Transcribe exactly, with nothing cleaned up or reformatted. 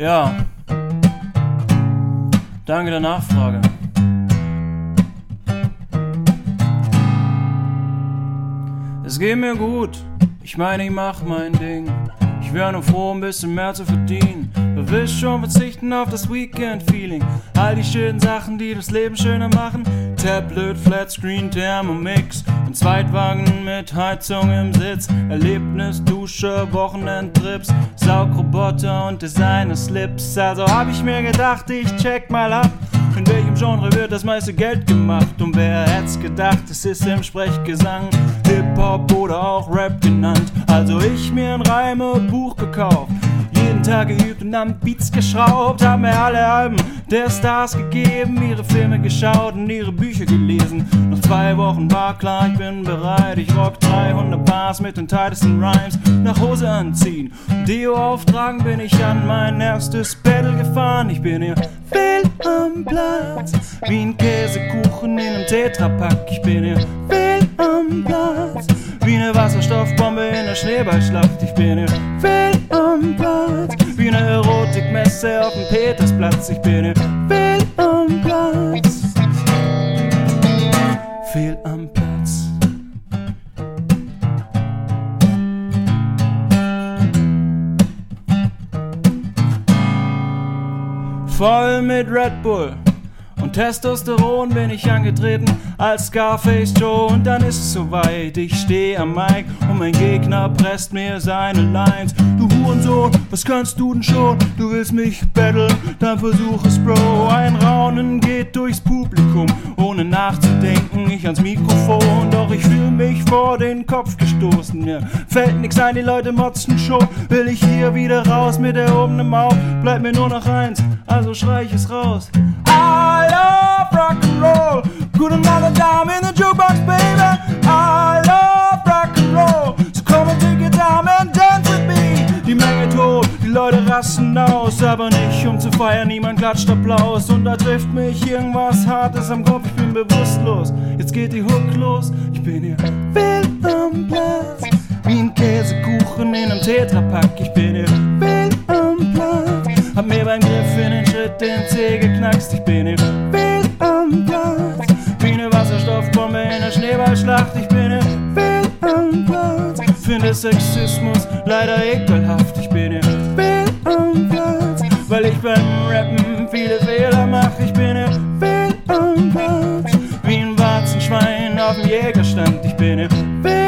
Ja, danke der Nachfrage. Es geht mir gut, ich meine, ich mach mein Ding. Ich wär nur froh, ein bisschen mehr zu verdienen. Wer will schon verzichten auf das Weekend-Feeling? All die schönen Sachen, die das Leben schöner machen. Tablet, Flatscreen, Thermomix, ein Zweitwagen mit Heizung im Sitz. Erlebnis, Dusche, Wochenendtrips, Saugroboter und Designer-Slips. Also hab ich mir gedacht, ich check mal ab, in welchem Genre wird das meiste Geld gemacht? Und wer hätt's gedacht, es ist im Sprechgesang, Hip-Hop oder auch Rap genannt. Also ich mir ein Reimebuch gekauft, jeden Tag geübt und an Beats geschraubt. Hab mir alle Alben der Stars gegeben, ihre Filme geschaut und ihre Bücher gelesen. Nach zwei Wochen war klar, ich bin bereit. Ich rock dreihundert Bars mit den tightesten Rhymes. Nach Hose anziehen, Deo auftragen, bin ich an mein erstes Battle gefahren. Ich bin hier fehl am Platz, wie ein Käsekuchen in einem Tetrapack. Ich bin hier fehl am Platz, wie eine Wasserstoffbombe in der Schneeballschlacht. Ich bin hier fehl am Platz, wie eine Erotikmesse auf dem Petersplatz. Ich bin hier fehl am Platz, fehl am Platz. Voll mit Red Bull und Testosteron bin ich angetreten als Scarface Joe. Und dann ist es soweit, ich steh am Mic und mein Gegner presst mir seine Lines. Du Hurensohn, was kannst du denn schon? Du willst mich battlen, dann versuch es, Bro. Ein Raunen geht durchs Publikum, ohne nachzudenken, ich ans Mikrofon. Doch ich fühl mich vor den Kopf gestoßen, mir fällt nix ein, die Leute motzen schon. Will ich hier wieder raus mit erhobenem Maul, bleibt mir nur noch eins, also schrei ich es raus. I love rock'n'roll, gute Nacht und Dame in the jukebox, baby. I love rock'n'roll, so komm und take it down and dance with me. Die Menge tot, die Leute rasten aus, aber nicht um zu feiern, niemand klatscht Applaus. Und da trifft mich irgendwas Hartes am Kopf, ich bin bewusstlos, jetzt geht die Hook los. Ich bin hier fehl am Platz, wie ein Käsekuchen in einem Tetrapack. Ich bin hier fehl am Platz, hab mir beim Griff in den Schritt den Zeh geknackst. Ich bin hier fehl am Platz, wie eine Wasserstoffbombe in der Schneeballschlacht. Ich bin hier fehl am Platz, finde Sexismus leider ekelhaft. Ich bin hier fehl am Platz, weil ich beim Rappen viele Fehler mach. Ich bin hier fehl am Platz, wie ein Warzenschwein auf dem Jägerstand. Ich bin hier fehl